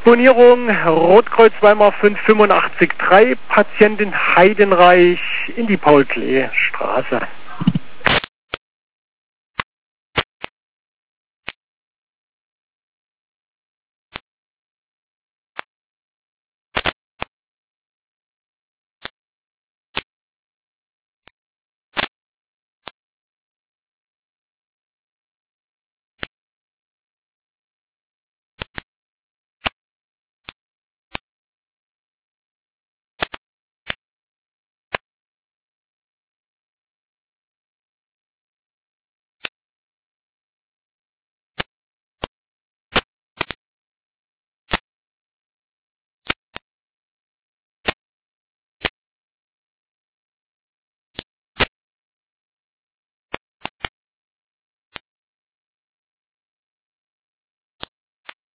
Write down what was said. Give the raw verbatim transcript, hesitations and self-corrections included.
Bonierung Rotkreuz Weimar fünf fünfundachtzig drei, Patientin Heidenreich in die Paul-Klee-Straße.